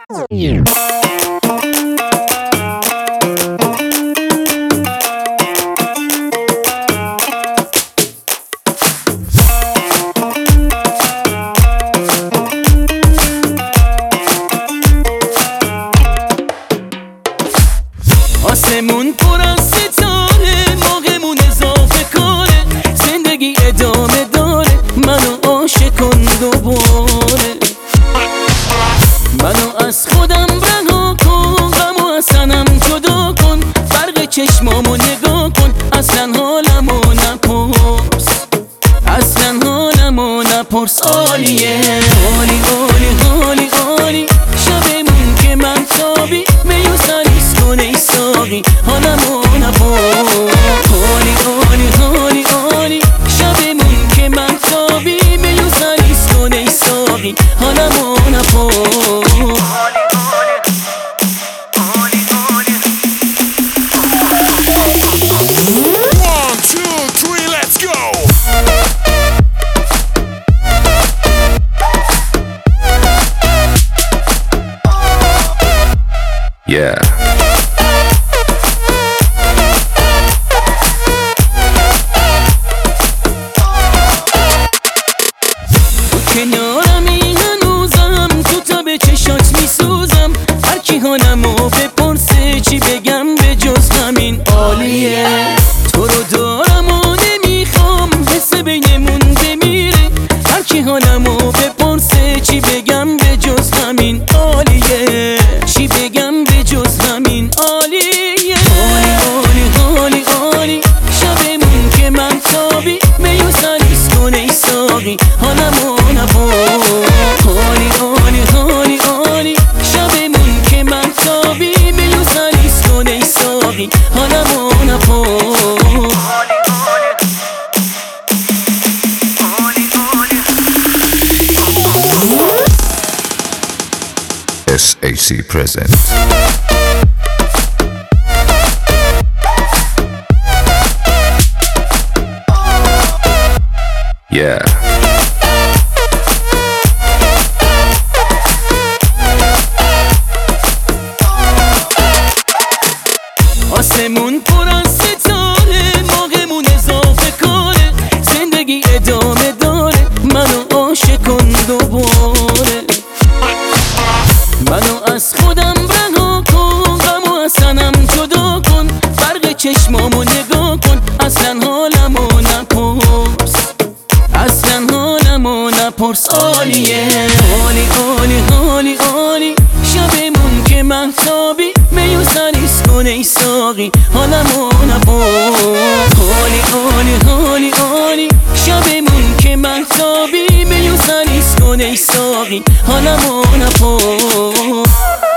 آسمون پر از ستاره، موقعمون اضافه کاره، زندگی ادامه داره، منو عاشق کن دوباره. منو از خودم رها کن، غمو از تنم جدا کن، فرق چشمامو نگاه کن، اصلا حالمو نپرس، اصلا حالمو نپرس. عالیه عالی عالی عالی عالی، شبمون که من تابی میو سریس کن ای ساقی، حالمو نپرس. عالی عالی عالی عالی، شبمون که من تابی میو سریس کن ای ساقی، حالمو نپرس. Yeah. کنارمی هنوزم، تو تا به چشات میسوزم، هر کی حالمو بپرسه چی بگم به جز همین عالیه. تو رو دارم و نمیخوام حس بینمون بمیره، هر کی حالمو بپرسه چی بگم به جز همین عالیه، چی بگم به جز همین عالیه. عالی عالی عالی عالی، شبمون که من تابی میو سریس کن ای ساقی، حالمو نپرس. عالی عالی عالی عالی، شبمون که من تابی میو سریس کن ای ساقی، حالمو نپرس. SAC present. Yeah. آسمون پر از ستاره، موقعمون اضافه کاره، زندگی ادامه داره، منو عاشق کن دوباره. منو از خودم رها کن، غمو از تنم جدا کن، فرق چشمامو نگاه کن، اصلا حالمو نپرس، اصلا حالمو نپرس. عالیه عالی عالی عالی عالی، شبمون که مهتابی میو سریس کن ای ساقی، حالمو نپرس. عالی عالی عالی عالی، شبمون که مهتابی میو سریس کن ای ساقی، حالمو نپرس.